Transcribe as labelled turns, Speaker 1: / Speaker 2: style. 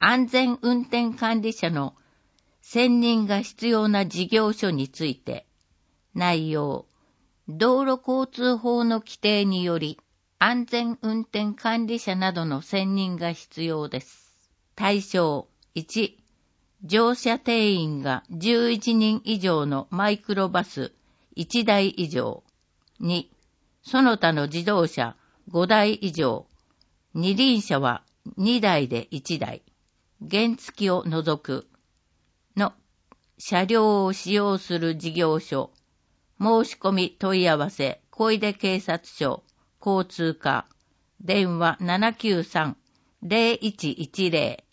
Speaker 1: 安全運転管理者の選任が必要な事業所について、内容、道路交通法の規定により、安全運転管理者などの選任が必要です。対象1、乗車定員が11人以上のマイクロバス1台以上。2、その他の自動車5台以上。二輪車は2台で1台。原付を除く。の車両を使用する事業所。申し込み問い合わせ、小出警察署、交通課。電話793-0110